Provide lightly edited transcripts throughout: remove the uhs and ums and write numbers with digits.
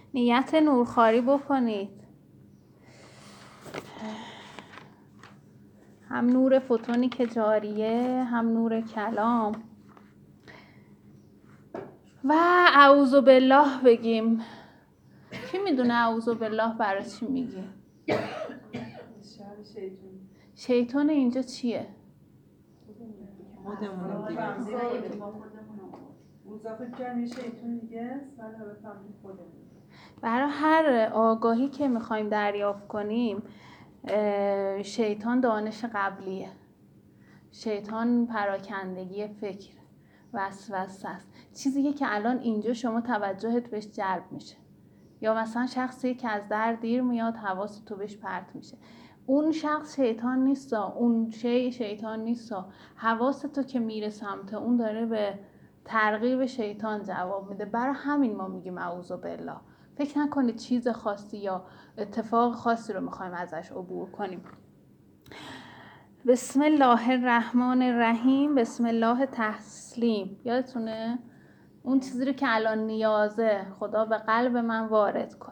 نیت نورخواری بکنید. هم نور فوتونی که جاریه، هم نور کلام. و اعوذ بالله بگیم. کی میدونه اعوذ بالله برای چی میگیم؟ شیطان اینجا چیه؟ خودمون دیگه. برای هر آگاهی که میخوایم دریافت کنیم، شیطان دانش قبلیه، شیطان پراکندگی فکر، وسوسه است، چیزیه که الان اینجا شما توجهت بهش جلب میشه. یا مثلا شخصی که از در دیر میاد، حواست تو بهش پرت میشه. اون شخص شیطان نیستا، اون شی شیطان نیستا، حواستو که میره سمت اون داره به ترغیب شیطان جواب میده. برای همین ما میگیم اعوذ بالله. فکر نکنید چیز خاصی یا اتفاق خاصی رو میخوایم ازش عبور کنیم. بسم الله الرحمن الرحیم. بسم الله تسلیم. یادتونه اون چیزی رو که الان نیازه خدا به قلب من وارد کنه.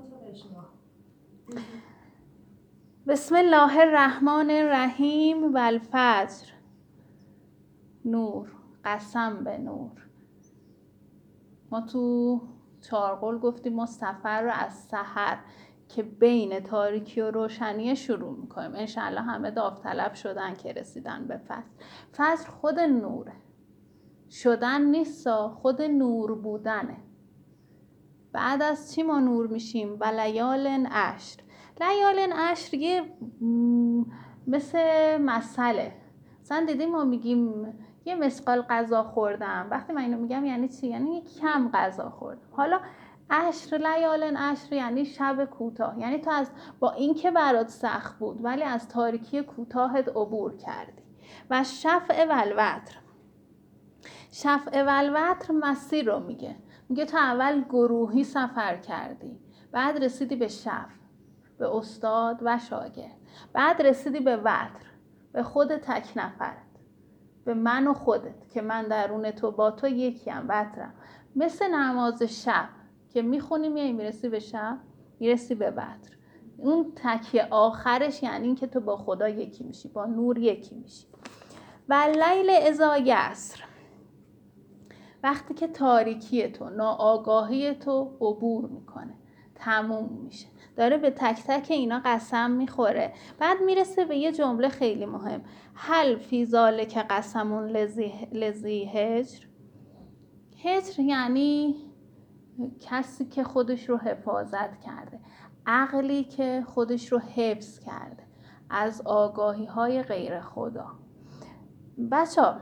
بسم الله الرحمن الرحیم. و الفجر. نور، قسم به نور. ما تو چارقل گفتیم ما سفر رو از سحر که بین تاریکی و روشنی شروع میکنیم. انشالله همه داوطلب شدن که رسیدن به فجر. فجر خود نوره، شدن نیستا، خود نور بودنه. بعد از چی ما نور میشیم؟ و لیال عشر. لیال عشر یه مثل مسئله. مثلا دیدیم ما میگیم یه مسقال غذا خوردم. وقتی من اینو میگم یعنی چی؟ یعنی یک کم غذا خوردم. حالا عشر، لیال عشر یعنی شب کوتاه. یعنی تو از با این که برات سخت بود ولی از تاریکی کوتاهت عبور کردی. و شفع و الوتر. شفع و الوتر مسیر رو میگه تو اول گروهی سفر کردی، بعد رسیدی به شفع، به استاد و شاگرد، بعد رسیدی به وتر، به خود تک نفرت، به من و خودت که من درون تو با تو یکیم، وترم. مثل نماز شب که میخونیم یعنی میرسی به شب، میرسی به وتر. اون تکیه آخرش یعنی این که تو با خدا یکی میشی، با نور یکی میشی. و لیل اذا یسر. وقتی که تاریکی تو، ناآگاهی تو عبور میکنه، تموم میشه، داره به تک تک اینا قسم میخوره. بعد میرسه به یه جمله خیلی مهم. هل فی ذالک قسمون لذی هجر. هجر یعنی کسی که خودش رو حفاظت کرده، عقلی که خودش رو حفظ کرده از آگاهی های غیر خدا. بچه‌ها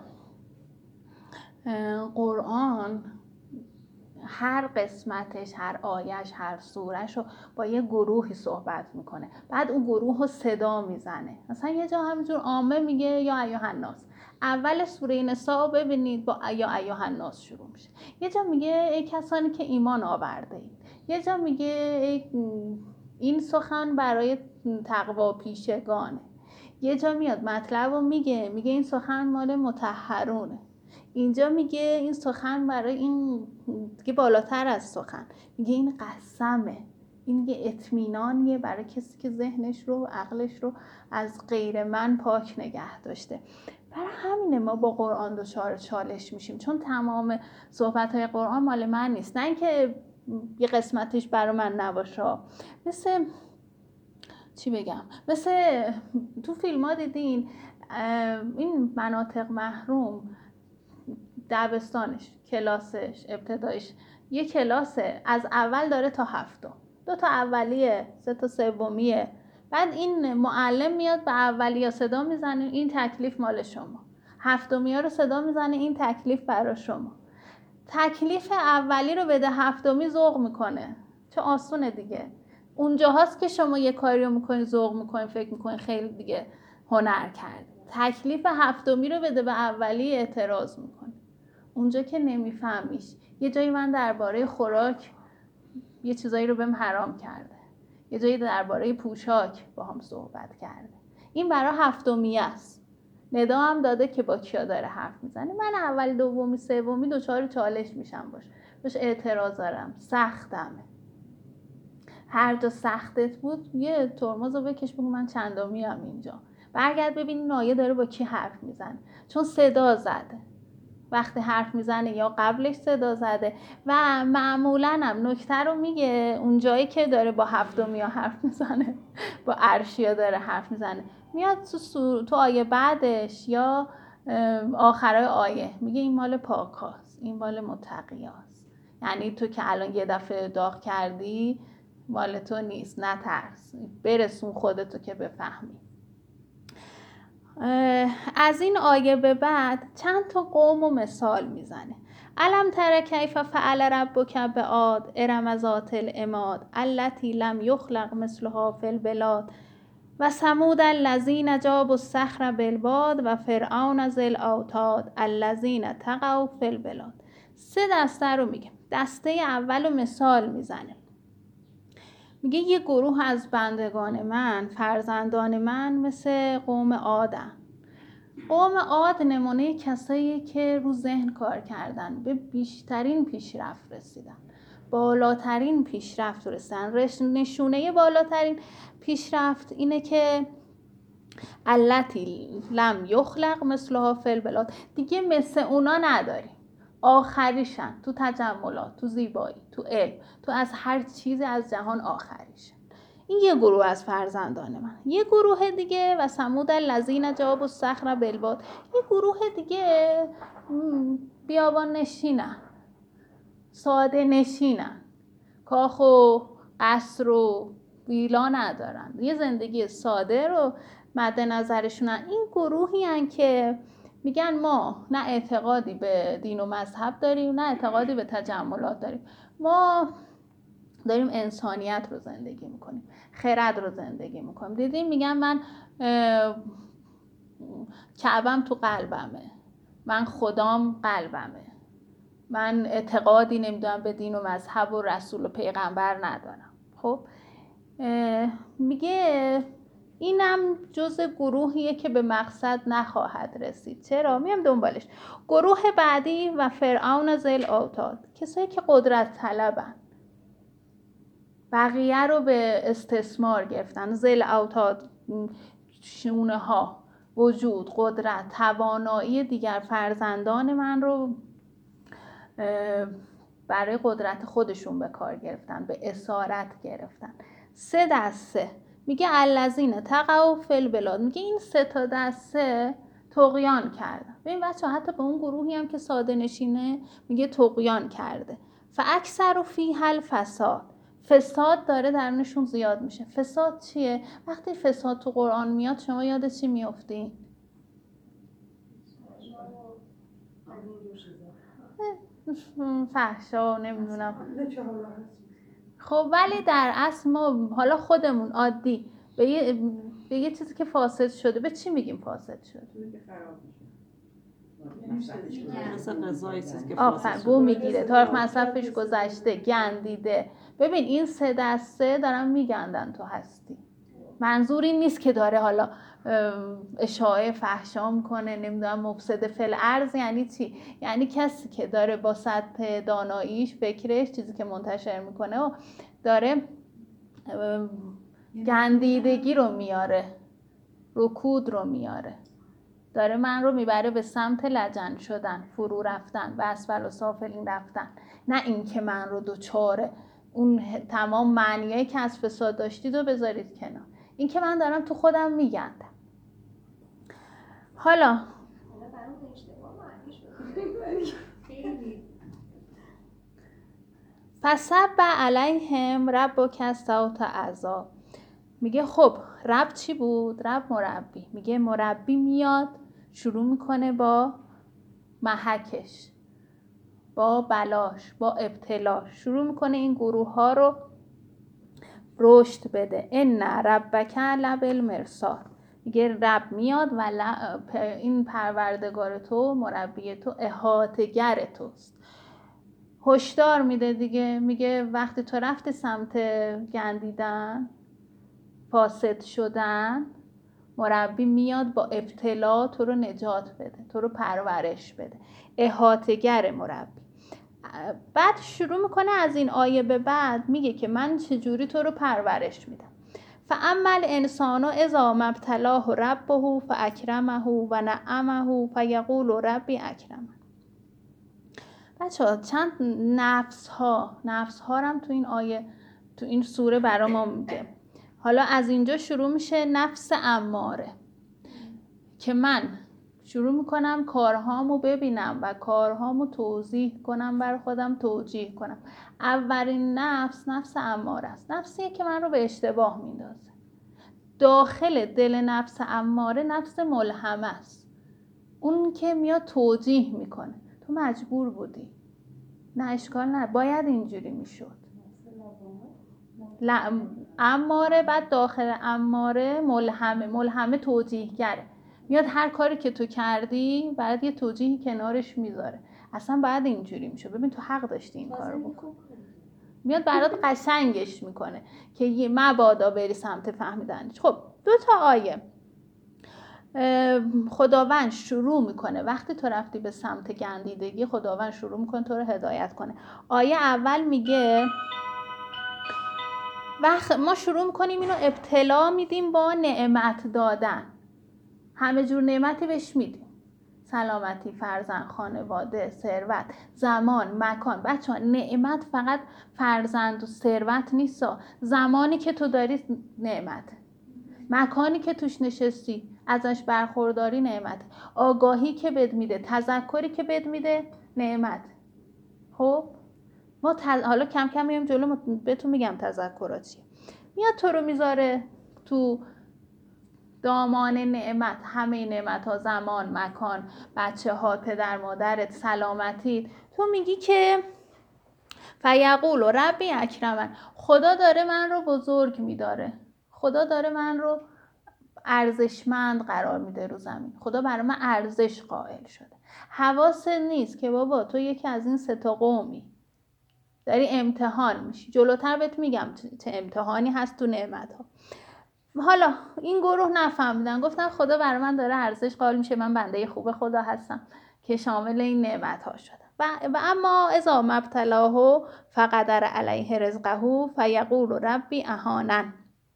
قرآن هر قسمتش، هر آیش، هر سورش رو با یه گروهی صحبت میکنه. بعد اون گروه رو صدا میزنه. مثلا یه جا همینجور عامه میگه یا ایها الناس. اول سوره نساء ببینید با یا ایها الناس شروع میشه. یه جا میگه ای کسانی که ایمان آورده اید. یه جا میگه این سخن برای تقوا پیشگانه. یه جا میاد مطلب رو میگه این سخن مال مطهرونه. اینجا میگه این سخن برای این دیگه بالاتر از سخن، میگه این قسمه، این یه اطمینانیه برای کسی که ذهنش رو، عقلش رو از غیر من پاک نگه داشته. برای همینه ما با قرآن دچار چالش میشیم، چون تمام صحبت‌های قرآن مال من نیست. نه اینکه یه قسمتش برای من نباشه. مثل چی بگم؟ مثل تو فیلم ها دیدین این مناطق محروم، دبستانش، کلاسش، ابتدایش یه کلاسه، از اول داره تا هفتم، 2 تا اولیه، 3 تا سومیه. بعد این معلم میاد به اولیه صدا میزنه این تکلیف مال شما، هفتمی ها رو صدا میزنه این تکلیف برای شما. تکلیف اولی رو بده هفتمی ذوق میکنه، چه آسونه دیگه. اونجا هاست که شما یه کاری رو میکنی ذوق میکنی، فکر میکنی خیلی دیگه هنر کرد. تکلیف هفتمی رو بده به اولی اعتراض میکنه. اونجا که نمیفهمیش. یه جایی من درباره خوراک یه چیزایی رو بهم حرام کرده، یه جایی درباره پوشاک با هم صحبت کرده. این برای هفتمیه است. ندا هم داده که با کیا داره حرف میزنه. من اول، دومی، سومی دچار چالش میشم باش اعتراض دارم، سختمه. هر جا سختت بود یه ترمز رو بکش بگو من چندمی هم اینجا. برگرد ببین این آیه داره با کی حرف میزنه، چون صدا زده. وقتی حرف میزنه یا قبلش صدا زده و معمولاً هم نکته رو میگه اون جایی که داره با هفتمیا حرف میزنه، با عرشیا داره حرف میزنه، میاد تو آیه بعدش یا آخرای آیه میگه این مال پاکاست، این مال متقیاست. یعنی تو که الان یه دفعه داغ کردی مال تو نیست، نترس، برسون خودتو که بفهمی. از این آیه به بعد چند تا قوم و مثال میزنه. الم تر کیف فعل ربک بعاد ارم ذات العماد التی لم یخلق مثلها فی البلاد و ثمود الذین جابوا الصخر بالواد و فرعون ذی الاوتاد الذین طغوا فی البلاد. 3 دسته رو میگه. دسته اول رو مثال میزنه، میگه یه گروه از بندگان من، فرزندان من، مثل قوم عادن. قوم عاد نمونه کسایی که رو ذهن کار کردن، به بیشترین پیشرفت رسیدن، بالاترین پیشرفت رسیدن. نشونه بالاترین پیشرفت اینه که التی لم یخلق مثلها فی البلاد، دیگه مثل اونا نداریم، آخریشن تو تجملات، تو زیبایی، تو علم، تو از هر چیز از جهان آخریشن. این یه گروه از فرزندان من. یه گروه دیگه و ثمود الذین جابوا الصخر بالواد، یه گروه دیگه بیابان نشینن، ساده نشینن، کاخ و قصر و ویلا ندارن، یه زندگی ساده رو مد نظرشونن. این گروهی هن که میگن ما نه اعتقادی به دین و مذهب داریم، نه اعتقادی به تجملات داریم، ما داریم انسانیت رو زندگی میکنیم، خرد رو زندگی میکنیم. دیدیم میگن من کعبم تو قلبمه، من خدام قلبمه، من اعتقادی نمیدونم به دین و مذهب و رسول و پیغمبر ندارم. خب میگه اینم جز گروهیه که به مقصد نخواهد رسید. چرا؟ میام دنبالش. گروه بعدی و فرعون ذی الاوتاد، کسایی که قدرت طلبن، بقیه رو به استثمار گرفتن. ذی الاوتاد شونه ها، وجود، قدرت، توانایی دیگر فرزندان من رو برای قدرت خودشون به کار گرفتن، به اسارت گرفتن. 3 دسته میگه الذین طغوا فی البلاد، میگه این 3 تا دسته طغیان کردن. ببین بچه‌ها، حتی به اون گروهی هم که ساده نشینه میگه طغیان کرده. فاکثروا فیها الفساد، فساد داره درونشون زیاد میشه. فساد چیه؟ وقتی فساد تو قرآن میاد شما یاد چی میافتین؟ فحشا نمیدونم. خب ولی در اصل ما حالا خودمون عادی به یه چیزی که فاسد شده به چی میگیم فاسد شده؟ مثلا غذای چیزی که آفر بو میگیره، تاریخ مصرفش گذشته، گندیده. ببین این 3 دسته دارن میگندن تو هستی. منظور این نیست که داره حالا اشاعه فحشا میکنه، نمیدونم مفسد فی الارض. یعنی چی؟ یعنی کسی که داره با سطح داناییش، فکرش، چیزی که منتشر میکنه و داره گندیدگی رو میاره، رکود رو میاره، داره من رو میبره به سمت لجن شدن، فرو رفتن و اسفل و سافلین رفتن. نه این که من رو دوچاره اون تمام معنیایی که از فساد داشتید رو بذارید کنار، این که من دارم تو خودم میگندم. حالا فسب علیهم ربک صوت عذاب. میگه خب رب چی بود؟ رب مربی. میگه مربی میاد شروع میکنه با محکش، با بلاش، با ابتلاش، شروع میکنه این گروه ها رو رشد بده. ان ربک لبالمرصاد. میگه رب میاد و این پروردگار تو، مربی تو، احاطه‌گر توست. هشدار میده دیگه. میگه وقتی تو رفتی سمت گندیدن، فاسد شدن، مربی میاد با ابتلا تو رو نجات بده، تو رو پرورش بده. احاطه‌گر مربی. بعد شروع میکنه از این آیه به بعد میگه که من چجوری تو رو پرورش میدم. فاما الانسان اذا ما ابتلاه ربه فاکرمه و نعمه فیقول ربی اکرمن. بچه‌ها چند نفس ها هم تو این آیه تو این سوره برای ما میگه. حالا از اینجا شروع میشه نفس اماره که من شروع میکنم کارهامو ببینم و کارهامو توضیح کنم، بر خودم توجیه کنم. اولین نفس اماره است. نفسیه که من رو به اشتباه میندازه. داخل دل نفس اماره نفس ملهمه است، اون که میاد توجیه میکنه تو مجبور بودی، نه اشکال نه، باید اینجوری میشد. اماره، بعد داخل اماره ملهمه توجیهگره، میاد هر کاری که تو کردی بعد یه توجیهی کنارش میذاره، اصلا بعد اینجوری میشد، ببین تو حق داشتی این کارو بکن، میاد برات قشنگش میکنه که یه مبادا بری سمت فهمیدنش. خب 2 آیه خداوند شروع میکنه وقتی تو رفتی به سمت گندیدگی، خداوند شروع میکنه تو رو هدایت کنه. آیه اول میگه وقت ما شروع میکنیم اینو ابتلا میدیم با نعمت دادن، همه جور نعمتی بهش میدیم، سلامتی، فرزند، خانواده، ثروت، زمان، مکان. بچه‌ها نعمت فقط فرزند و ثروت نیست، زمانی که تو داری نعمت، مکانی که توش نشستی ازش برخورداری نعمت، آگاهی که بد میده، تذکری که بد میده نعمت. خب ما حالا کم کم میام جلو بهتون میگم تذکرات چیه. میاد تو رو میذاره تو دامان نعمت، همه نعمت ها، زمان، مکان، بچه ها، پدر مادرت، سلامتی. تو میگی که فیقول ربی اکرمن، خدا داره من رو بزرگ میداره، خدا داره من رو ارزشمند قرار میده رو زمین، خدا برای من ارزش قائل شده. حواست نیست که بابا تو یکی از این 3 قومی داری امتحان میشی، جلوتر بهت میگم چه امتحانی هست تو نعمت ها. حالا این گروه نفهمیدن، گفتن خدا برای من داره ارزش قائل میشه، من بنده خوب خدا هستم که شامل این نعمت ها شدم. و اما اذا ما ابتلاه فقدر علیه رزقه فیقول ربی اهانن.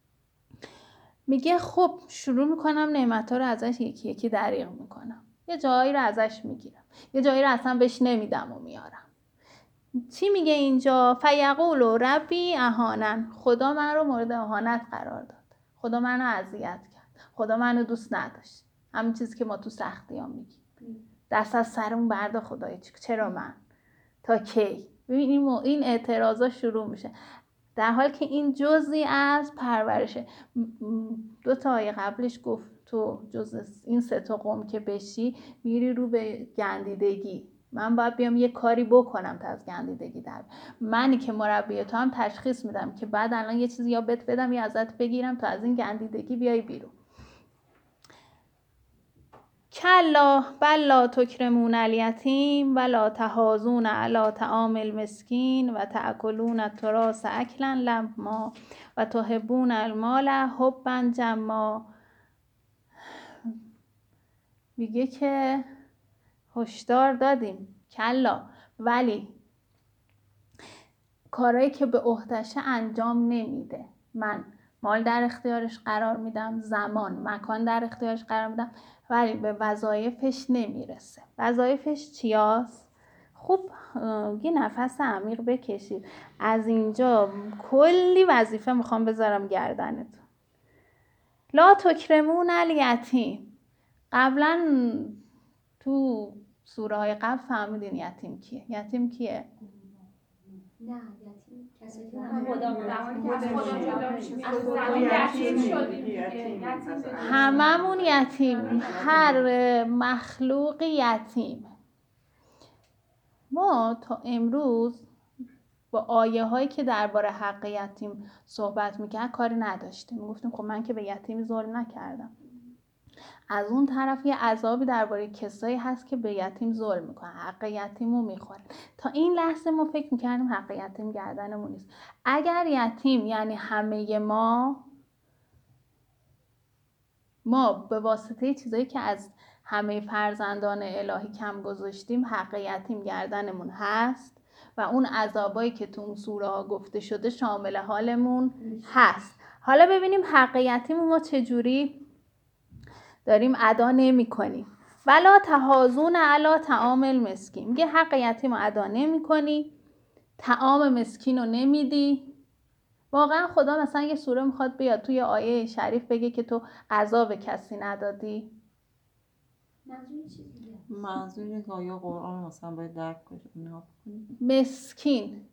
میگه خب شروع میکنم نعمت ها رو ازش یکی یکی دریغ میکنم، یه جایی رو ازش میگیرم، یه جایی رو اصلا بهش نمیدم و میارم. چی میگه اینجا؟ فیقول ربی اهانن، خدا من رو مورد اهانت قرار داد، خدا منو اذیت کرد، خدا منو دوست نداشت. همین چیزی که ما تو سختی ها میگیم، دست از سرمون بردا خدای، چرا من، تا کی؟ ببین این اعتراضا شروع میشه، در حالی که این جزئی از پرورشه. 2 آیه قبلش گفت تو جزء این 3 قوم که بشی میری رو به گندیدگی، من باید بیام یه کاری بکنم تا از گندیدگی در منی که مربی تو هم تشخیص میدم که بعد الان یه چیزی یا بهت بدم یا ازت بگیرم تا از این گندیدگی بیای بیرون. کلا بل لا تکرمون الیتیم ولا تحاضون علی طعام المسکین و تأکلون التراث اکلا لما و تحبون المال حبا جما. میگه که هشدار دادیم، کلا، ولی کارهایی که به عهده‌شه انجام نمیده، من مال در اختیارش قرار میدم، زمان، مکان در اختیارش قرار میدم، ولی به وظایفش نمیرسه. وظایفش چیاست؟ خوب یه نفس عمیق بکشید. از اینجا کلی وظیفه میخوام بذارم گردنتون. لا تکرمون الیتیم. قبلا تو سوره های قبل فهمیدین یتیم کیه؟ یتیم کیه؟ نه یتیم کسی که هممون یتیم، هر مخلوق یتیم. ما تا امروز با آیه هایی که درباره حق یتیم صحبت میکرد کاری نداشتیم، میگفتیم خب من که به یتیم ظلم نکردم. از اون طرف یه عذابی درباره کسایی هست که به یتیم ظلم میکنن، حق یتیمو میخورن. تا این لحظه ما فکر میکردیم حق یتیم گردنمون نیست. اگر یتیم یعنی همه ما به واسطه چیزایی که از همه فرزندان الهی کم گذاشتیم حق یتیم گردنمون هست و اون عذابایی که تو اون سوره ها گفته شده شامل حالمون هست. حالا ببینیم حق یتیم ما چجوری داریم ادا نمی کنیم. ولا تحاضون علی طعام المسکین، میگه حق یتیم رو ادا نمی کنی، طعام مسکین رو نمیدی. واقعا خدا مثلا یه سوره میخواد بیاد توی آیه شریف بگه که تو غذا به کسی ندادی؟ منظور اینه که آیا قرآن مثلا باید درک کنیم. مسکین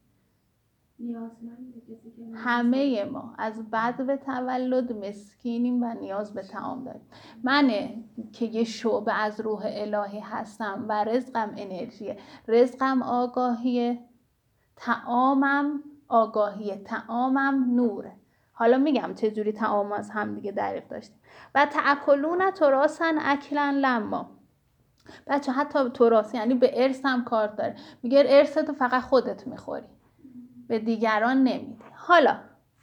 همه ما از بدو تولد مسکینیم و نیاز به طعام داریم. منه که یه شعبه از روح الهی هستم و رزقم انرژیه، رزقم آگاهیه، طعامم آگاهیه، طعامم نوره. حالا میگم چجوری طعام از هم دیگه دریغ داشتیم. و تأکلون تراثن اکلن لما. بچه حتی تراث یعنی به ارث هم کار داره، میگه ارث تو فقط خودت میخوری، به دیگران نمیدی. حالا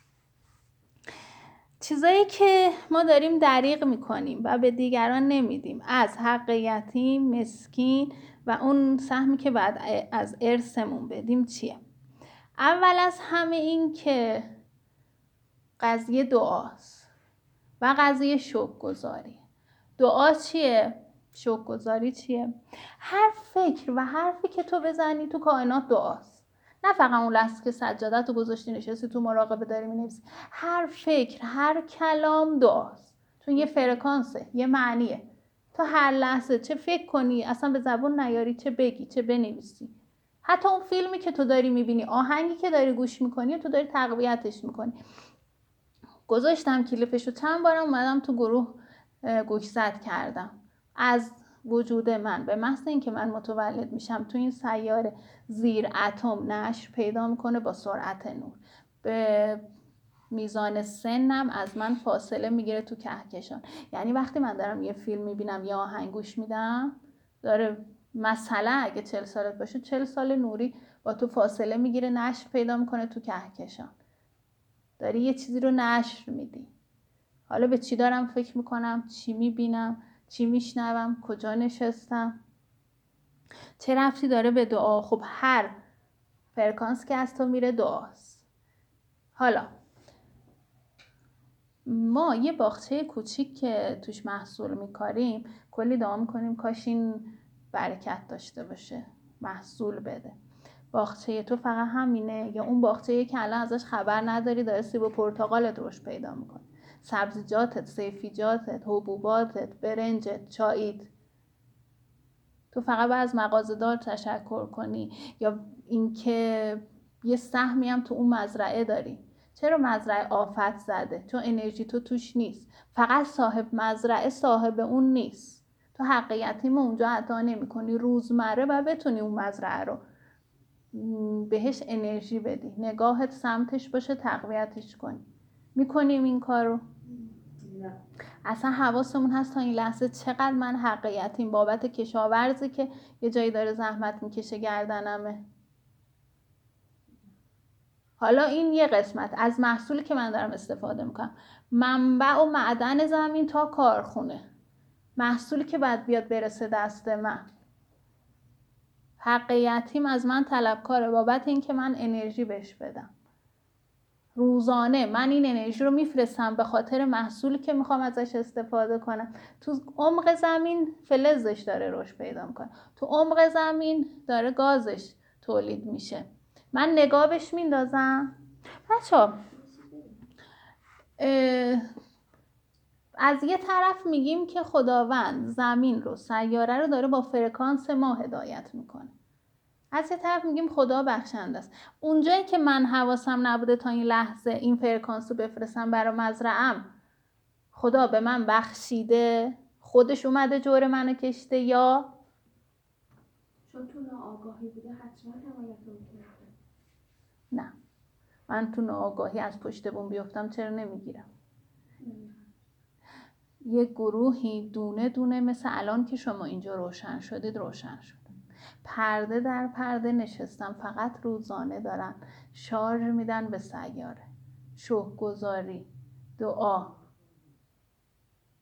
چیزایی که ما داریم دریغ میکنیم و به دیگران نمیدیم از حق یتیم، مسکین و اون سهمی که بعد از ارثمون بدیم چیه؟ اول از همه این که قضیه دعاست و قضیه شکرگزاری. دعا چیه؟ شکرگزاری چیه؟ هر فکر و حرفی که تو بزنی تو کائنات دعاست. نه فقط اون لحظه که سجادت رو گذاشتی نشستی تو مراقبه داری می‌نویسی. هر فکر، هر کلام دعاست. چون یه فرکانسه، یه معنیه. تو هر لحظه چه فکر کنی، اصلا به زبون نیاری، چه بگی، چه بنویسی. حتی اون فیلمی که تو داری می‌بینی، آهنگی که داری گوش می‌کنی، تو داری تقویتش می‌کنی. گذاشتم کلیپشو، چند بارم اومدم تو گروه گوشزد کردم. از وجود من به محض اینکه من متولد میشم تو این سیاره زیر اتم نشر پیدا میکنه با سرعت نور. به میزان سنم از من فاصله میگیره تو کهکشان. یعنی وقتی من دارم یه فیلم میبینم یا آهنگ گوش میدم، داره مثلا اگه 40 سالت باشه 40 سال نوری با تو فاصله میگیره، نشر پیدا میکنه تو کهکشان. داری یه چیزی رو نشر میدی. حالا به چی دارم فکر میکنم، چی میبینم، چی میشنوم، کجا نشستم، چه ربطی داره به دعا؟ خب هر فرکانس که از تو میره دعاست. حالا ما یه باغچه کوچیک که توش محصول میکاریم کلی دعا میکنیم کاش این برکت داشته باشه، محصول بده. باغچه تو فقط همینه یا اون باغچه‌ای که الان ازش خبر نداری داره سیب و پرتقالت رشد پیدا میکنه، سبزیجاتت، سیفیجاتت، حبوباتت، برنجت، چاییت، تو فقط باید از مغازه‌دار تشکر کنی. یا اینکه یه سهمی هم تو اون مزرعه داری. چرا مزرعه آفت زده؟ چون انرژی تو توش نیست. فقط صاحب مزرعه صاحب اون نیست. تو حق یتیم اونجا عطا نمی‌کنی، روزمره و بتونی اون مزرعه رو بهش انرژی بدی، نگاهت سمتش باشه، تقویتش کنی. میکنیم این کارو؟ اصلا حواسمون هست تا این لحظه چقدر من حق یتیم بابت کشاورزی که یه جایی داره زحمت میکشه گردنمه. حالا این یه قسمت از محصولی که من دارم استفاده میکنم، منبع و معدن زمین تا کارخونه، محصولی که باید بیاد برسه دست من. حق یتیم از من طلبکاره بابت این که من انرژی بهش بدم. روزانه من این انرژی رو میفرستم به خاطر محصولی که میخوام ازش استفاده کنم. تو عمق زمین فلزش داره رشد پیدا میکنه، تو عمق زمین داره گازش تولید میشه. من نگاهش میندازم. بچه‌ها از یه طرف میگیم که خداوند زمین رو، سیاره رو داره با فرکانس ما هدایت میکنه، از یه طرف میگیم خدا بخشنده است. اونجایی که من حواسم نبوده تا این لحظه این فرکانس رو بفرستم برای مزرعه‌ام، خدا به من بخشیده، خودش اومده جور منو کشته، یا چون تو ناآگاهی بوده حتما حمایت رو کرده؟ نه، من تو ناآگاهی از پشت بوم بیفتم چرا نمیگیرم؟ یه گروهی دونه دونه مثل الان که شما اینجا روشن شدید روشن شد، پرده در پرده نشستم، فقط روزانه دارن شارژ میدن به سیاره، شکرگزاری، دعا،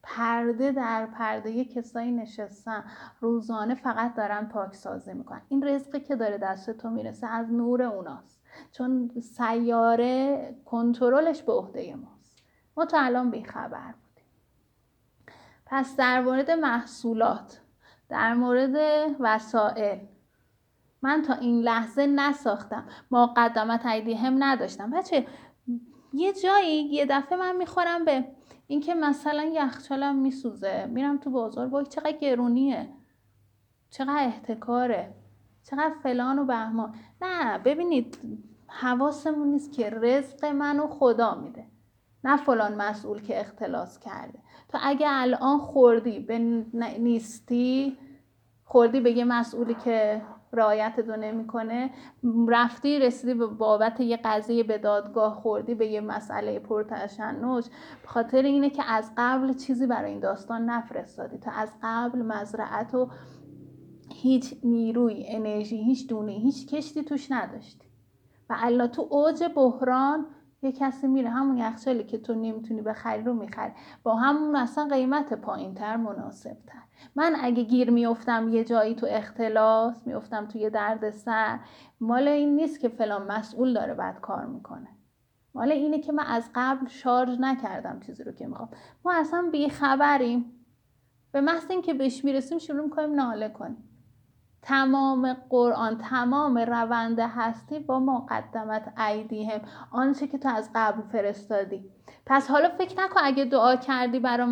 پرده در پرده یه کسایی نشستن روزانه فقط دارن پاکسازی میکنن. این رزقی که داره دست تو میرسه از نور اوناست، چون سیاره کنترلش به عهده ماست. ما تا الان بیخبر بودیم. پس در مورد محصولات، در مورد وسائل، من تا این لحظه نساختم، مقدمت ایدیهم نداشتم. بچه یه جایی یه دفعه من میخورم به این که مثلا یخچالم میسوزه، میرم تو بازار، وای چقدر گرونیه، چقدر احتکاره، چقدر فلان و بهمان. نه ببینید، حواسمون نیست که رزق منو خدا میده، نه فلان مسئول که اختلاس کرده. تو اگه الان خوردی به نیستی، خوردی به یه مسئولی که رعایت دو نمیکنه، رفتی رسیدی به بابت یه قضیه به دادگاه، خوردی به یه مسئله پرتشنج، به خاطر اینه که از قبل چیزی برای این داستان نفرستادی. تا از قبل مزرعت و هیچ نیروی، انرژی، هیچ دونه، هیچ کشتی توش نداشتی و الا تو اوج بحران یه کسی میره همون یخچالی که تو نمیتونی بخری رو میخری با همون اصلا قیمت پایین تر، مناسب تر. من اگه گیر میافتم یه جایی تو اختلاس، میافتم تو یه درد سر، مال این نیست که فلان مسئول داره بد کار میکنه، مال اینه که من از قبل شارژ نکردم چیزی رو که میخوام. ما اصلا بیخبریم، به محض اینکه بهش میرسیم شروع میکنیم ناله کنیم. تمام قرآن، تمام روند هستی با مقدمت ایدیهم، آنچه که تو از قبل فرستادی. پس حالا فکر نکن اگه دعا کردی برای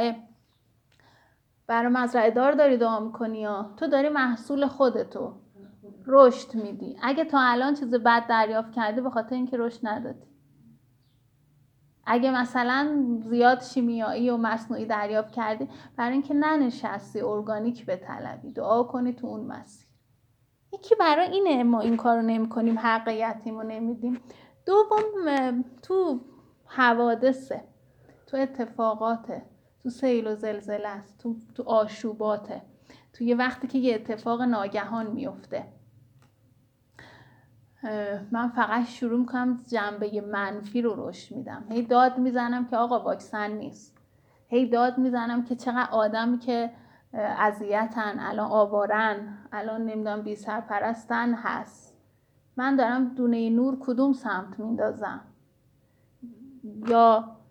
مزرعه دار داری دعا میکنی، یا تو داری محصول خودتو رشد میدی. اگه تا الان چیز بد دریافت کردی به خاطر اینکه رشد ندادی. اگه مثلا زیاد شیمیایی و مصنوعی دریافت کردی برای اینکه ننشستی ارگانیک بطلبی، دعا کنی تو اون مسیر. یکی برای اینه ما این کارو نمی کنیم، حق یتیمو نمیدیم. دوم تو حوادثه، تو اتفاقاته، تو سیل و زلزله است، تو آشوباته، تو یه وقتی که یه اتفاق ناگهان میفته. من فقط شروع میکنم جنبه منفی رو رشد میدم، هی داد میزنم که آقا واکسن نیست، هی داد میزنم که چقدر آدمی که اذیتن، الان آوارن، الان نمیدونم بی سرپرستن هست. من دارم دونه نور کدوم سمت میندازم؟ یا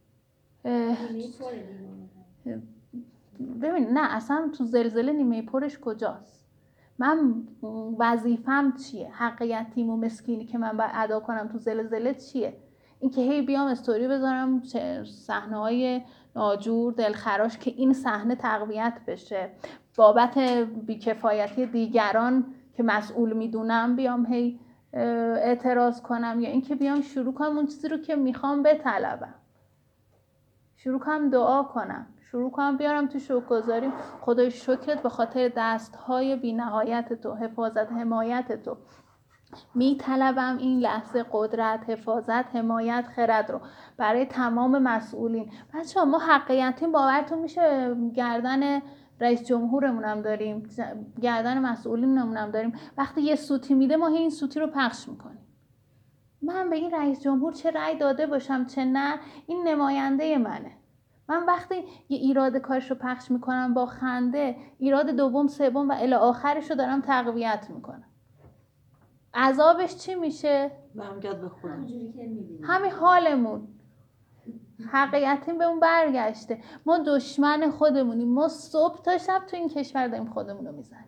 ببین نه اصلا تو زلزله نیمه پرش کجاست؟ من وظیفم چیه؟ حق یتیم و مسکینی که من باید ادا کنم تو زلزله چیه؟ این که هی بیام استوری بذارم صحنه‌های ناجور دلخراش که این صحنه تقویت بشه، بابت بیکفایتی دیگران که مسئول میدونم بیام هی اعتراض کنم، یا اینکه بیام شروع کنم اون چیزی رو که میخوام بطلبم، شروع کنم دعا کنم، شروع کنم بیارم تو شکرگزاری، خدای شکرت به خاطر دستهای بی‌نهایت تو، حفاظت حمایت تو میطلبم این لحظه قدرت، حفاظت، حمایت، خرد رو برای تمام مسئولین. بچه‌ها ما حق یتیم باورتون میشه گردن رئیس جمهورمون هم داریم، گردن مسئولینمون هم داریم. وقتی یه سوتی میده ما این سوتی رو پخش میکنیم. من به این رئیس جمهور چه رأی داده باشم چه نه، این نماینده منه. من وقتی یه ایراد کارش رو پخش میکنم با خنده، ایراد دوم سوم و الی آخرش رو دارم تقویت میکنم. عذابش چی میشه؟ برمیگرد به خودم. همین حالمون. حق یتیم به اون برگشته. ما دشمن خودمونیم. ما صبح تا شب تو این کشور داریم خودمون رو میزنیم.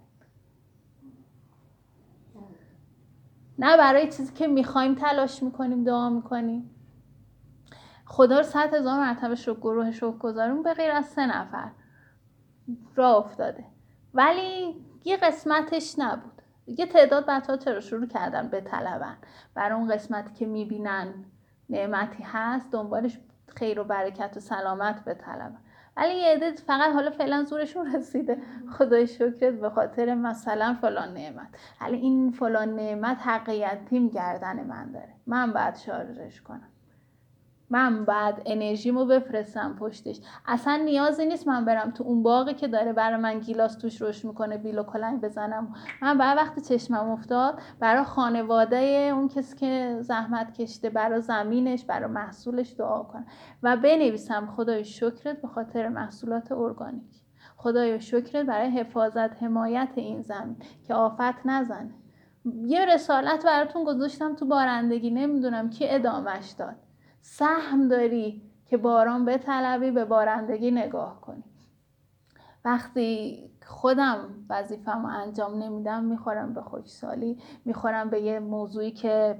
نه برای چیزی که میخوایم تلاش میکنیم، دعا میکنیم. خدا رو 100,000 مرتبه گروه شکرگزارون به غیر از 3 نفر راه افتاده، ولی یه قسمتش نبود. یه تعداد بچه‌ها چرا شروع کردن به طلبن برای اون قسمتی که میبینن نعمتی هست، دنبالش خیر و برکت و سلامت به طلبن، ولی یه عده فقط حالا فعلا زورشون رسیده، خدای شکرت به خاطر مثلا فلان نعمت، ولی این فلان نعمت حق یتیم گردن من داره، من باید شارژش کنم. من بعد انرژیمو بفرستم پشتش. اصلا نیازی نیست من برم تو اون باغی که داره برای من گیلاس توش رشد میکنه بیل و کلنگ بزنم. من بعد وقتی چشمم افتاد برای خانواده اون کسی که زحمت کشیده، برای زمینش، برای محصولش دعا کنم و بنویسم خدای شکرت به خاطر محصولات ارگانیک، خدای شکرت برای حفاظت حمایت این زمین که آفت نزنه. یه رسالت براتون گذاشتم تو بارندگی، نمیدونم کی ادامش داد. سهم داری که باران بطلبی، به بارندگی نگاه کنی. وقتی خودم وظیفه‌مو انجام نمیدم میخورم به خشکسالی، میخورم به یه موضوعی که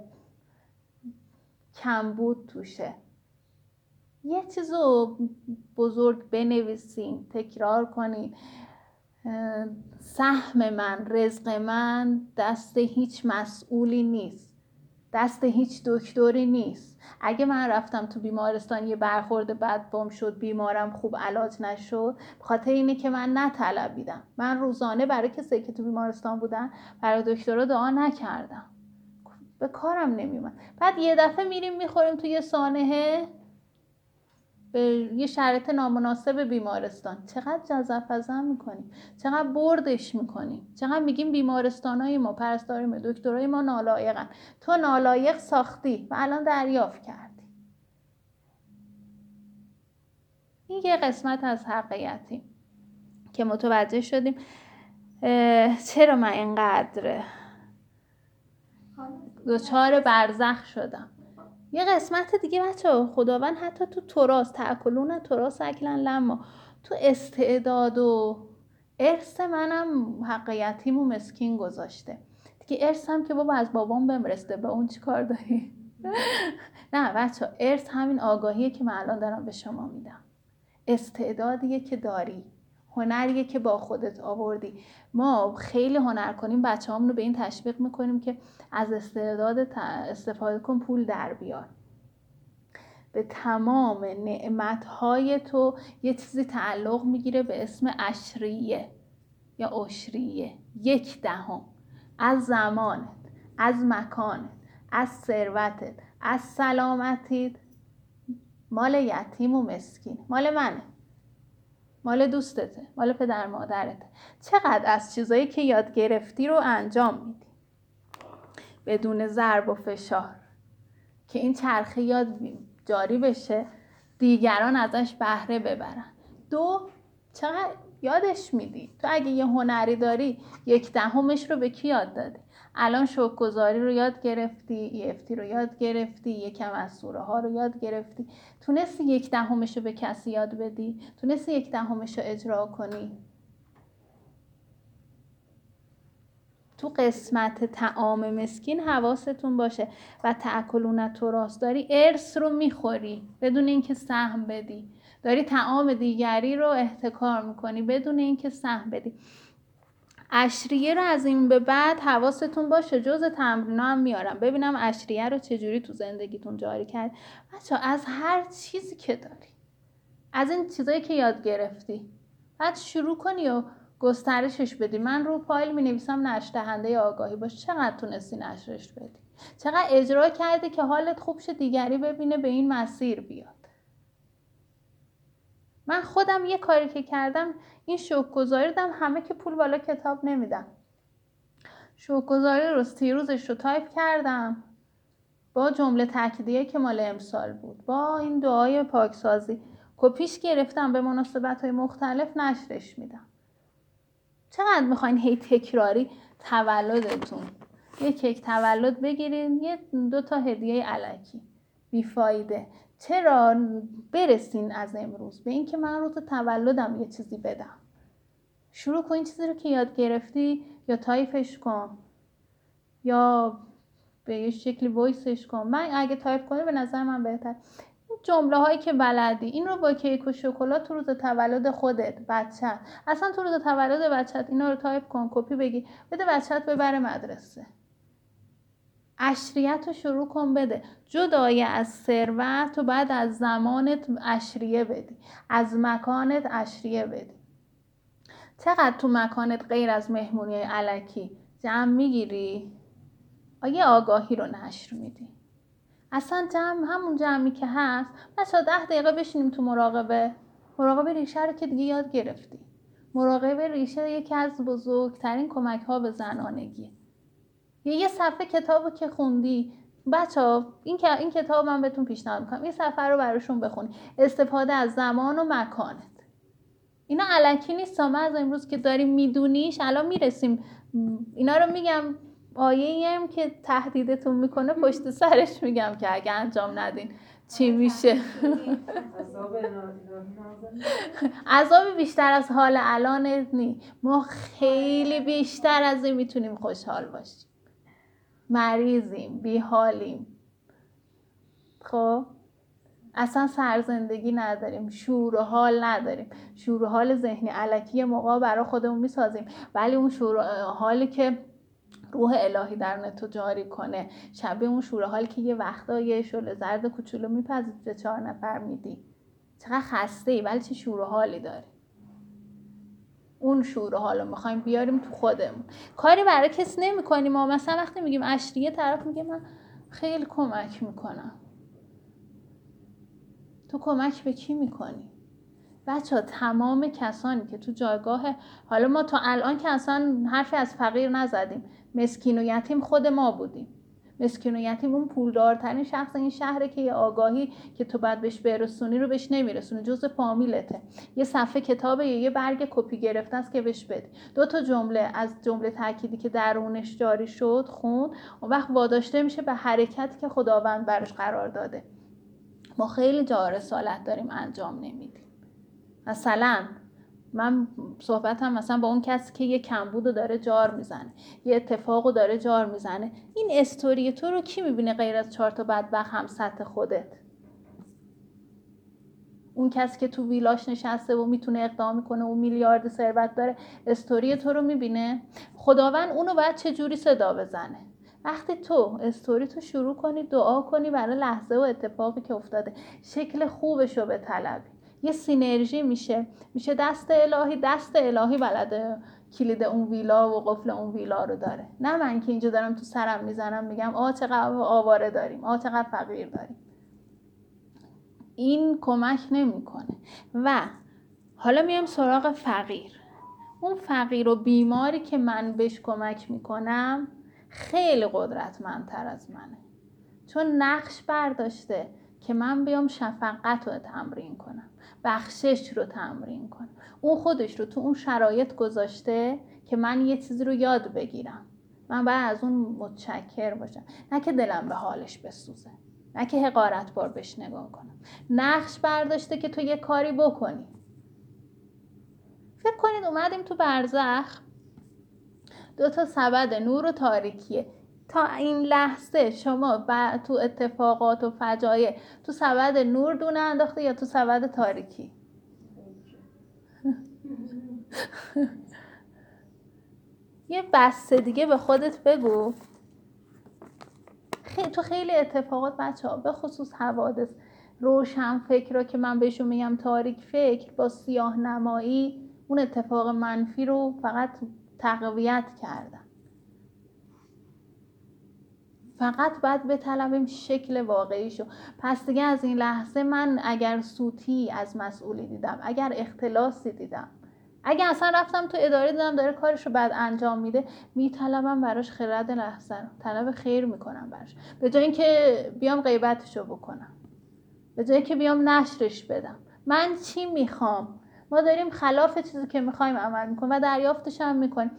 کمبود توشه. یه چیزو بزرگ بنویسین، تکرار کنین. سهم من، رزق من دست هیچ مسئولی نیست، دست هیچ دکتری نیست. اگه من رفتم تو بیمارستان یه برخورد بد بام شد، بیمارم خوب علاج نشد، بخاطر اینه که من نطلبیدم. من روزانه برای کسی که تو بیمارستان بودن برای دکترها دعا نکردم، به کارم نمیومد. بعد یه دفعه میریم میخوریم توی یه سانحه به یه شرایط نامناسب بیمارستان. چقدر جزافزن میکنیم، چقدر بردش میکنیم، چقدر میگیم بیمارستانای ما، پرستارای ما، دکترای ما نالایقن. تو نالایق ساختی و الان دریافت کردی. این یه قسمت از حقیقتی که متوجه شدیم چرا من اینقدر دچار برزخ شدم. یه قسمت دیگه بچه‌ها، خداوند حتی تو تراث، تأکلون تراث اکلا لما، تو استعداد و ارث منم حقیقتیمو مسکین گذاشته دیگه. ارثم که بابا از بابام بمرسته، به اون چی کار داری؟ نه بچه‌ها، ارث همین آگاهیه که من الان دارم به شما میدم. استعدادیه که داری، هنریه که با خودت آوردی. ما خیلی هنر کنیم، بچه‌هامون رو به این تشویق میکنیم که از استعداد استفاده کن، پول در بیار. به تمام نعمتهای تو یه چیزی تعلق میگیره به اسم عشریه یا عشریه. 1/10 از زمانت، از مکانت، از ثروتت، از سلامتیت مال یتیم و مسکین، مال منه، مال دوستته، مال پدر مادرته. چقدر از چیزایی که یاد گرفتی رو انجام میدی بدون ضرب و فشار که این چرخه یاد جاری بشه، دیگران ازش بهره ببرن. 2، چقدر یادش میدی؟ تو اگه یه هنری داری 1/10 رو به کی یاد دادی؟ الان شکرگزاری رو یاد گرفتی، EFT رو یاد گرفتی، یکم از سوره ها رو یاد گرفتی، تونستی 1/10 رو به کسی یاد بدی؟ تونستی 1/10 رو اجرا کنی؟ تو قسمت طعام مسکین حواستون باشه. و تأکلون تراث داری ارث رو میخوری بدون اینکه سهم بدی، داری طعام دیگری رو احتکار میکنی بدون اینکه سهم بدی. عشریه رو از این به بعد حواستون باشه، جز تمرین هم میارم ببینم عشریه رو چجوری تو زندگیتون جاری کرد. بچه از هر چیزی که داری، از این چیزایی که یاد گرفتی، بعد شروع کنی و گسترشش بدی. من رو فایل می نویسم نشر دهنده آگاهی باش. چقدر تونستی نشرش بدی؟ چقدر اجرا کردی که حالت خوب شه، دیگری ببینه به این مسیر بیاد؟ من خودم یه کاری که کردم، این شوک‌گذاری دادم، همه که پول بالا کتاب نمیدم. شوک‌گذاری رو 30 روزش رو تایپ کردم با جمله تکیدیه که مال امسال بود، با این دعای پاکسازی کپیش گرفتم، به مناسبت‌های مختلف نشرش میدم. چقدر میخواین هی تکراری تولدتون یه کیک تولد بگیرین، 1-2 تا هدیه الکی بیفایده؟ چرا برسین از امروز به این که من روز تولدم یه چیزی بدم؟ شروع کن این چیزی رو که یاد گرفتی یا تایپش کن یا به یه شکلی وایسش کن. من اگه تایپ کنی به نظر من بهتر. جمله هایی که بلدی این رو با کیک و شکلات تو روز تولد خودت، بچت، اصلا تو روز تولد بچت اینا رو تایپ کن، کپی بگی بده بچت ببره مدرسه. عشریت رو شروع کن بده. جدای از ثروت و بعد از زمانت عشریه بدی، از مکانت عشریه بدی. چقدر تو مکانت غیر از مهمونی الکی جمع میگیری؟ آیا آگاهی رو نشر میدی؟ اصلا همون جمعی که هست بچه‌ها 10 دقیقه بشینیم تو مراقبه ریشه رو که دیگه یاد گرفتی. مراقبه ریشه یکی از بزرگترین کمک ها به زنانگیه. یه صفحه کتابو که خوندی، بچه‌ها این کتاب من بهتون پیشنهاد میکنم این صفحه رو براشون بخونی. استفاده از زمان و مکانت، اینا الکی نیست. ما از امروز که داریم میدونیش الان میرسیم. اینا رو میگم آیه‌ای هم که تهدیدتون میکنه پشت سرش میگم که اگه انجام ندین چی میشه. عذاب بیشتر از حال الان نی. ما خیلی بیشتر از این میتونیم خوشحال باشیم. مریضیم، بیحالیم، خب اصلا سرزندگی نداریم، شور و حال نداریم. شور و حال ذهنی الکی موقع برای خودمون میسازیم، ولی اون شور و حالی که روح الهی در تو جاری کنه، شبیه اون شور و حالی که یه وقتا یه شعله زرد کوچولو میپزید به 4 نفر میدی، چقدر خسته ای ولی چه شور و حالی داری. اون شور و حالو میخوایم بیاریم تو خودمون. کاری برای کسی نمی‌کنیم. ما مثلا وقتی میگیم اشریه، طرف میگه من خیلی کمک میکنم. تو کمک به کی میکنی؟ بچه‌ها تمام کسانی که تو جایگاه، حالا ما تا الان که اصلا حرفی از فقیر نزدیم، مسکین و یتیم خود ما بودیم. مسکین و یتیم اون پولدارترین شخص این شهره که یه آگاهی که تو بعد بهش برسونی رو بهش نمیرسونی، جزء فامیلته. یه صفحه کتابه، یه برگ کپی گرفته است که بهش بدی. 2 تا جمله از جمله تأکیدی که درونش جاری شد خوند، اون وقت واداشته میشه به حرکتی که خداوند براش قرار داده. ما خیلی جا رسالت داریم انجام نمیدیم. مثلا من صحبتم مثلا با اون کسی که یه کمبودو داره جار میزنه، یه اتفاقو داره جار میزنه، این استوری تو رو کی میبینه غیر از 4 تا بدبخت هم سطح خودت؟ اون کسی که تو ویلاش نشسته و میتونه اقدام میکنه و میلیارد ثروت داره، استوری تو رو میبینه؟ خداوند اونو باید چه جوری صدا بزنه؟ وقتی تو استوری تو شروع کنی دعا کنی برای لحظه و اتفاقی که افتاده، شکل خوبشو بطلبی، یه سینرژی میشه دست الهی بلده کلید اون ویلا و قفل اون ویلا رو داره. نه من که اینجا دارم تو سرم میزنم میگم چقدر آواره داریم، چقدر فقیر داریم. این کمک نمیکنه. و حالا میام سراغ فقیر. اون فقیر و بیماری که من بهش کمک میکنم خیلی قدرتمندتر از منه، چون نقش برداشته که من بیام شفقت رو تمرین کنم، بخشش رو تمرین کنم. اون خودش رو تو اون شرایط گذاشته که من یه چیزی رو یاد بگیرم. من باید از اون متشکر باشم، نه که دلم به حالش بسوزه، نه که حقارت بار بهش نگاه کنم. نقش برداشته که تو یه کاری بکنی. فکر کنید اومدیم تو برزخ، 2 تا سبد نور و تاریکیه. تا این لحظه شما تو اتفاقات و فجایع تو سبد نور دونه انداخته یا تو سبد تاریکی؟ یه بسته دیگه به خودت بگو. تو خیلی اتفاقات بچه‌ها، به خصوص حوادث روشن فکر رو که من بهشون میگم تاریک فکر، با سیاه نمایی اون اتفاق منفی رو فقط تقویت کردن. فقط باید بطلبیم شکل واقعیشو. پس دیگه از این لحظه من اگر سوتی از مسئولی دیدم، اگر اختلاسی دیدم، اگر اصلا رفتم تو اداره دیدم داره کارشو بعد انجام میده، میطلبم براش خرد لحظه رو، طلب خیر میکنم براش، به جای اینکه بیام غیبتشو بکنم، به جای اینکه بیام نشرش بدم. من چی میخوام؟ ما داریم خلاف چیزی که میخوایم عمل میکنیم و دریافتش هم میکنیم.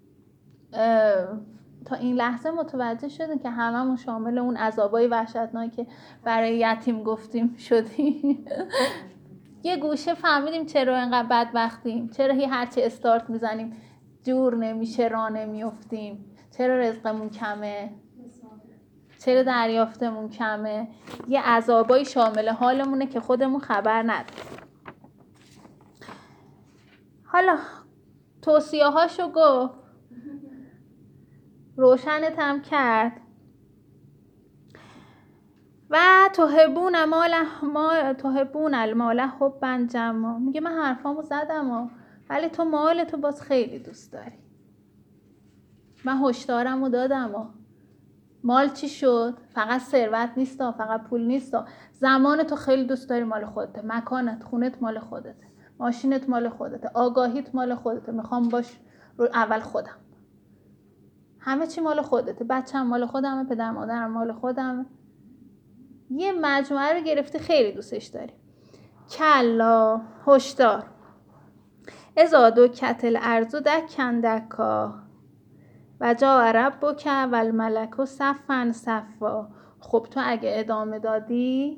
تا این لحظه متوجه شدیم که هممون شامل اون عذابای وحشتناکی که برای یتیم گفتیم شدیم. یه گوشه فهمیدیم چرا اینقدر بدبختیم، چرا هرچی استارت میزنیم جور نمیشه، راه نمیافتیم، چرا رزقمون کمه، چرا دریافتمون کمه. یه عذابای شامل حالمونه که خودمون خبر نداریم. حالا توصیه هاشو گفت، روشنت هم کرد. و تحبون المال حبا جما. میگه من حرفامو زدم ولی تو مالتو باز خیلی دوست داری. من هشدارمو دادم مال چی شد؟ فقط ثروت نیستا، فقط پول نیستا. زمان تو خیلی دوست داری مال خودته، مکانت، خونت مال خودته، ماشینت مال خودته، آگاهیت مال خودته. میخوام باش رو اول خودم، همه چی مال خودته، بچه‌م مال خودمه، پدر مادرم مال خودم. یه مجموعه رو گرفتی خیلی دوستش داری. کلا، هشدار، اذا دکت الارض دکا دکا و جاء ربک والملک صفا صفا. خب تو اگه ادامه دادی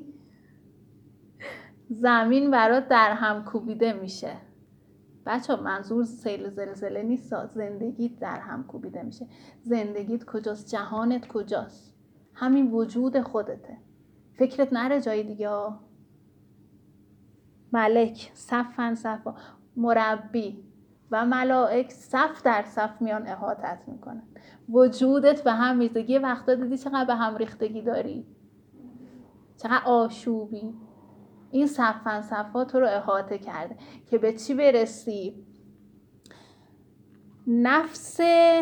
زمین برات در هم کوبیده میشه. بچه منظور سیل زلزله نیست، زندگیت در هم کوبیده میشه. زندگیت کجاست؟ جهانت کجاست؟ همین وجود خودته، فکرت نره جای دیگه. ملک صفا صفا، مربی و ملائک صف در صف میان احاطت میکنن. وجودت به هم میزه. یه وقتا دیدی چقدر به هم ریختگی داری، چقدر آشوبی؟ این صفا صفا تو رو احاطه کرده که به چی برسی؟ نفس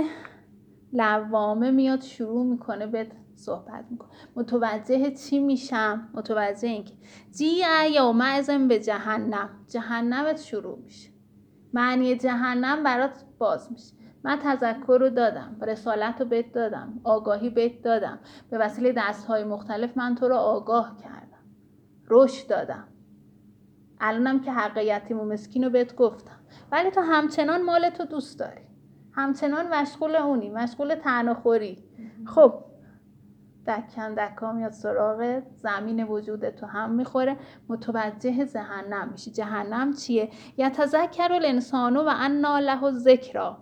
لوامه میاد شروع میکنه به صحبت میکنه. متوجه چی میشم؟ متوجه این که جیع یومئذ به جهنم، جهنمت شروع میشه. معنی جهنم برات باز میشه. من تذکر رو دادم، رسالت رو بهت دادم، آگاهی بهت دادم، به وسیله دستهای مختلف من تو رو آگاه کردم، رشد دادم. الانم که حق یتیم و مسکین رو بهت گفتم، ولی تو همچنان مال تو دوست داری، همچنان مشغول اونی، مشغول تناخوری. خب دکن دکا میاد سراغ زمین وجودت تو هم میخوره، متوجه جهنم میشی. جهنم چیه؟ یتذکر الانسان و انا له الذکری.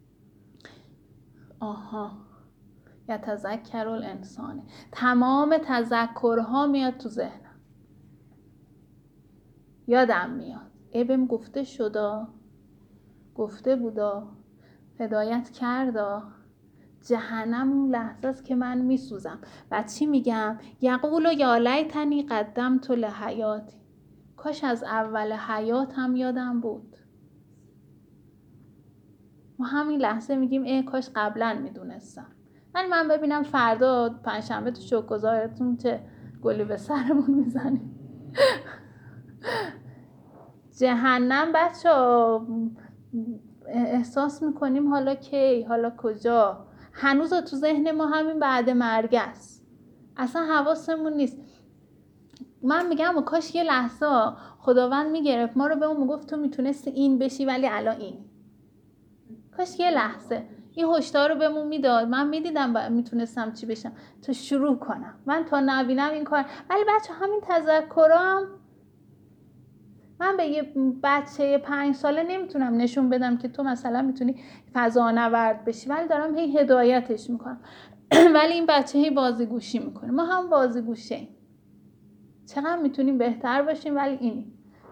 آها، یتذکر الانسان، تمام تذکرها میاد تو ذهنم، یادم میاد بهم گفته شدا، گفته بودا، هدایت کردا. جهنم اون لحظه است که من میسوزم و چی میگم؟ یقول یا لیتنی قدمت لحیاتی، کاش از اول حیاتم یادم بود. ما همین لحظه میگیم کاش قبلا میدونستم. من ببینم فردا پنجشنبه تو شوک‌گذارتون چه گلی به سرمون میزنیم. جهنم بچه‌ها احساس میکنیم حالا کی، حالا کجا؟ هنوز تو ذهن ما همین بعد مرگ است، اصلا حواسمون نیست. من میگم کاش یه لحظه خداوند میگرفت ما رو، به اون میگفت تو میتونستی این بشی ولی الان این. کاش یه لحظه این هشدار رو بهمون میداد، من میدیدم میتونستم چی بشم تا شروع کنم. من تا نبینم این کار. ولی بچه همین تذکرام من به یه بچه 5 ساله نمیتونم نشون بدم که تو مثلا میتونی فضانورد بشی، ولی دارم هی هدایتش میکنم. ولی این بچه هی بازیگوشی میکنه. ما هم بازیگوشیم، چقدر میتونیم بهتر باشیم ولی اینی.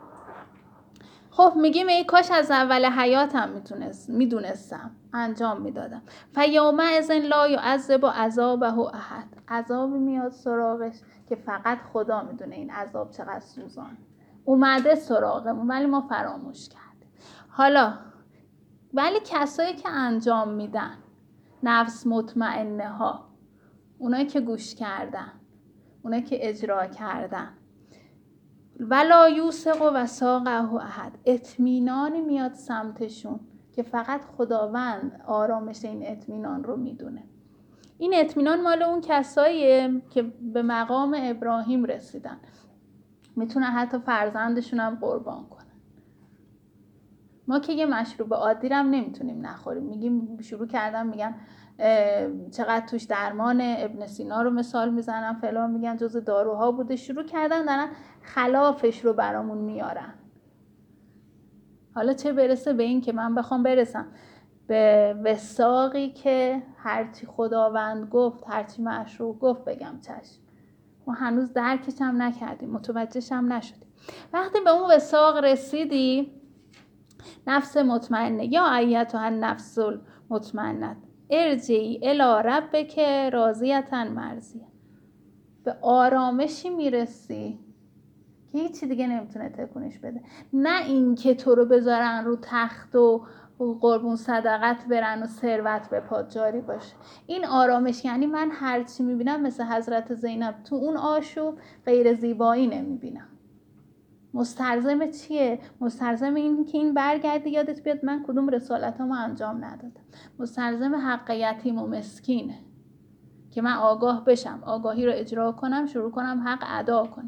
خب میگیم ای کاش از اول حیاتم میدونستم، انجام میدادم. فیومئذ لا یعذب عذابه احد. عذابی میاد سراغش که فقط خدا میدونه این عذاب چقدر سوزان اومده سراغمون، ولی ما فراموش کردیم. حالا ولی کسایی که انجام میدن، نفس مطمئنه ها، اونایی که گوش کردن، اونایی که اجرا کردن، ولا یوثق وثاقه احد، اطمینانی میاد سمتشون که فقط خداوند آرامش این اطمینان رو میدونه. این اطمینان مال اون کساییه که به مقام ابراهیم رسیدن، میتونن حتی فرزندشون هم قربان کنن. ما که یه مشروب عادی رو هم نمیتونیم نخوریم، میگیم شروع کردن میگن چقدر توش درمان، ابن سینا رو مثال میزنن فلان، میگن جز داروها بوده، شروع کردن دارن خلافش رو برامون میارن. حالا چه برسه به این که من بخوام برسم به وثاقی که هرچی خداوند گفت، هرچی مشروع گفت بگم چشم. ما هنوز درکش هم نکردیم، متوجهش هم نشدیم. وقتی به اون وثاق رسیدی، نفس مطمئنه، یا ایتها النفس المطمئنه ارجعی الی ربک راضیة مرضیة، به آرامشی میرسی که هیچی دیگه نمیتونه تکونش بده. نه این که تو رو بذارن رو تخت و قربون صدقت برن و ثروت به پات جاری باشه. این آرامش یعنی من هر چی میبینم مثل حضرت زینب تو اون آشوب غیر زیبایی نمیبینم. مستلزم چیه؟ مستلزم این که این برگرده یادت بیاد من کدوم رسالتامو انجام ندادم. مستلزم حق یتیم و مسکینه که من آگاه بشم، آگاهی رو اجرا کنم، شروع کنم حق ادا کنم.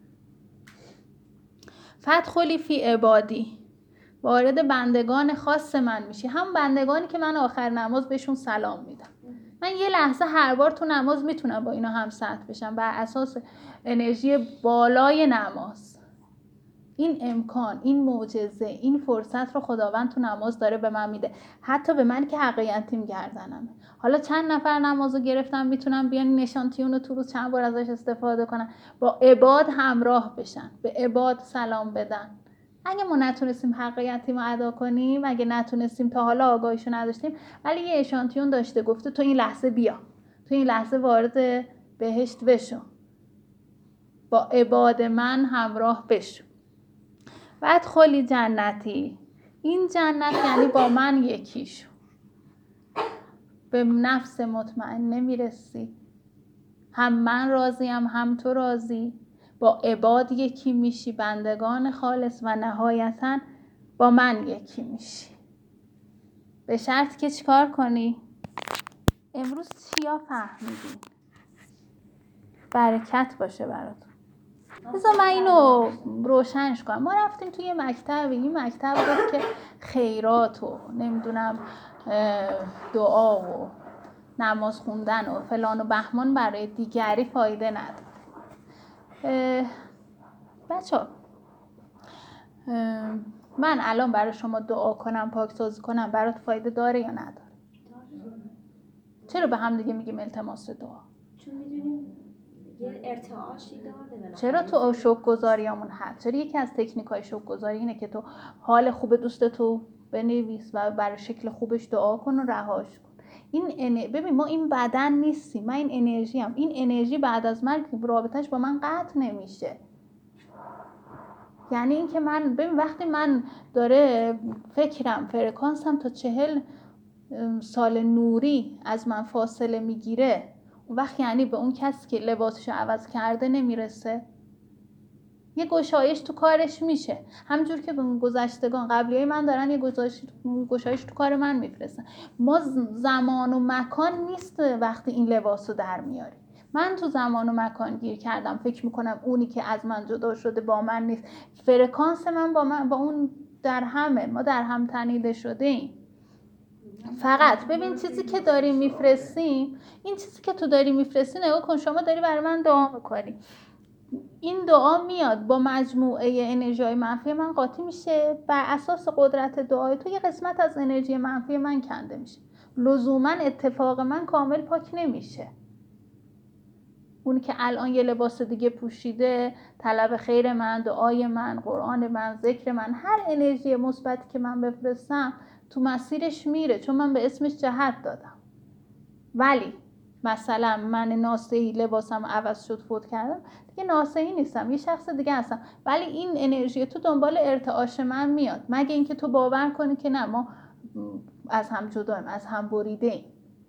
فدخلی فی عبادی، وارد بندگان خاص من میشی، هم بندگانی که من آخر نماز بهشون سلام میدم. من یه لحظه هر بار تو نماز میتونم با اینا هم سطح بشم بر اساس انرژی بالای نماز. این امکان، این معجزه، این فرصت رو خداوند تو نماز داره به من میده، حتی به من که حق یتیم گردنمه. حالا چند نفر نمازو گرفتم میتونم بیان نشانتیون رو تو روز چند بار ازش استفاده کنن، با عباد همراه بشن، به عباد سلام بدن. اگه ما نتونستیم حق یتیم رو ادا کنیم، اگه نتونستیم تا حالا آگاهیشو نداشتیم، ولی یه اشانتیون داشته گفته تو این لحظه بیا، تو این لحظه وارد بهشت بشو، با عباد من همراه بشو. بعد خلی جنتی، این جنت یعنی با من یکی شو. به نفس مطمئن میرسی، هم من راضیم هم تو راضی، با عباد یکی میشی، بندگان خالص، و نهایتاً با من یکی میشی. به شرط که چیکار کنی؟ امروز چیا فهمیدی؟ برکت باشه براتون. بذار من اینو روشنش کنم. ما رفتیم توی مکتب، این مکتب بود که خیرات و نمیدونم دعا و نماز خوندن و فلان و بهمان برای دیگری فایده نداره. بچه‌ها من الان برای شما دعا کنم، پاکسازی کنم، برات فایده داره یا نداره؟ چرا به هم دیگه میگیم التماس دعا؟ چون میدونیم یه ارتعاشی داره. چرا تو شکرگزاریامون هست؟ چرا یکی از تکنیک‌های شکرگزاری اینه که تو حال خوب دوستتو بنویس و برای شکل خوبش دعا کن و رهاش کن. ببین ما این بدن نیستیم، من این انرژی ام. این انرژی بعد از مرگ رابطش با من قطع نمیشه. یعنی این که من ببین وقتی من داره فکرم، فرکانسم تا 40 سال نوری از من فاصله میگیره، اون وقت یعنی به اون کسی که لباسشو عوض کرده نمیرسه. یه گشایش تو کارش میشه، همونجور که گذشتگان قبلیای من دارن یه گشایش تو کار من میفرستن. ما زمان و مکان نیست وقتی این لباسو در میاری. من تو زمان و مکان گیر کردم، فکر میکنم اونی که از من جدا شده با من نیست. فرکانس من با اون در همه، ما در هم تنیده شده ایم. فقط ببین چیزی که داریم میفرستیم، این چیزی که تو داری میفرستی نگاه کن، شما داری برای من دعا میکنی، این دعا میاد با مجموعه انرژی‌های منفی من قاطی میشه، بر اساس قدرت دعای تو یه قسمت از انرژی منفی من کنده میشه. لزوما اتفاق من کامل پاک نمیشه. اون که الان یه لباس دیگه پوشیده، طلب خیر من، دعای من، قرآن من، ذکر من، هر انرژی مثبتی که من بفرستم تو مسیرش میره، چون من به اسمش جهت دادم. ولی مثلا من ناسه‌ای لباسم عوض شد، فوت کردم، دیگه ناسه‌ای نیستم، یه شخص دیگه هستم، ولی این انرژی تو دنبال ارتعاش من میاد، مگه اینکه تو باور کنی که نه ما از هم جداییم، از هم بریده‌ایم.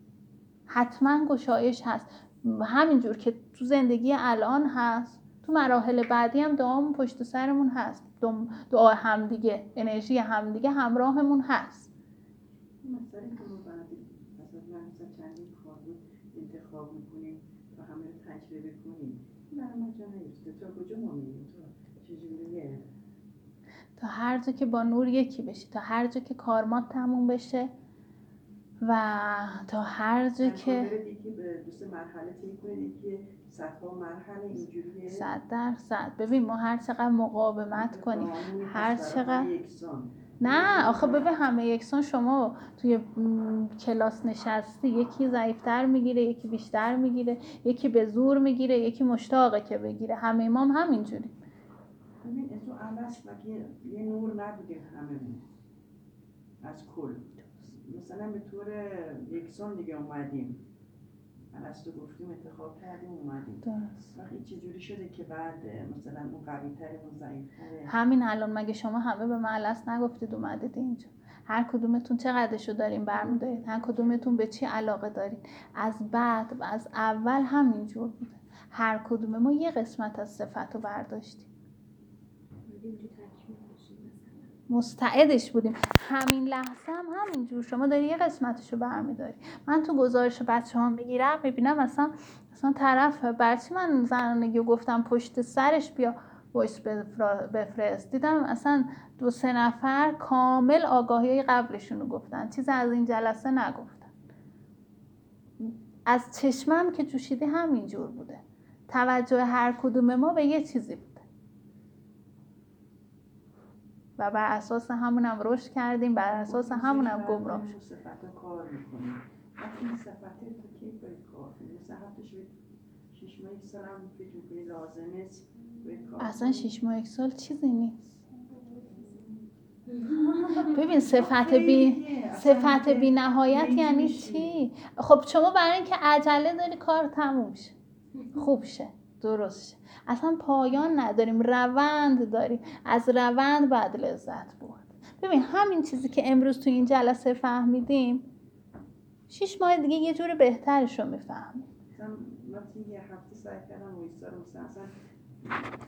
حتما گشایش هست، همینجور که تو زندگی الان هست، تو مراحل بعدی هم دعامون پشت سرمون هست، دعا همدیگه، انرژی همدیگه همراهمون هست. مثلا که ما بعدی مثلا چندین کار رو انتخاب میکنیم تا همه رو تجربه کنیم، برای ما جا نیسته. تا کجا ما میریم؟ تا چجوریه؟ تا هر جا که با نور یکی بشی، تا هر جا که کارمات تموم بشه و تا هر جا که یکی به دوست مرحله طی کنید، یکی صفا مرحله اینجوریه. 100%. ببین ما هر چقدر مقاومت کنیم، هر چقدر نه آخه ببین همه یکسان. شما توی کلاس نشستی، یکی ضعیفتر میگیره، یکی بیشتر میگیره، یکی به زور میگیره، یکی مشتاقه که بگیره. همه ما هم همینجوری. ببین تو عوض مگه یه نور نبودیم هممون از کل، مثلا به طور یکسان دیگه اومدیم، الستو گفتیم انتخاب کردیم اومدیم. درست. وقتی چجوری شده که بعد مثلا اون قوی تره اون ضعیف تره؟ همین الان مگه شما همه به من الست نگفتید اومدید اینجا؟ هر کدومتون چقدرشو دارین برمی‌دارید، هر کدومتون به چی علاقه دارین. از بعد و از اول همینجور بوده. هر کدوم ما یه قسمت از صفت رو برداشتیم، مستعدش بودیم. همین لحظه هم همینجور شما داری یه قسمتشو برمیداری. من تو گزارش بچه ها میگیرم میبینم مثلا طرف برچی من زنانگی رو گفتم پشت سرش بیا وایس بفرست، دیدم اصلا 2-3 نفر کامل آگاهی قبلشون رو گفتن، چیز از این جلسه نگفتن. از چشمم که جوشیده همینجور بوده، توجه هر کدوم ما به یه چیزی بوده و بر اساس همونم رشد کردیم، بر اساس همونم گمراه شد. صفت رو کار میکنیم. وقتی این صفت تو کی باید کار کنیم؟ مثلا حتی 6 ماه 1 سال هم فکر میکنی لازمه باید کار اصلا 6 ماه 1 سال چیزی نیست. ببین صفت بی نهایت یعنی چی؟ خب شما برای اینکه عجله داری کار تموم شه، خوب شه، درست شه، اصلا پایان نداریم، روند داریم، از روند بعد لذت برد. ببین همین چیزی که امروز تو این جلسه فهمیدیم 6 ماه دیگه یه جور بهترش رو میفهمیم. مثلا وقتی یه هفته سعی کردم وایسا رو مثلا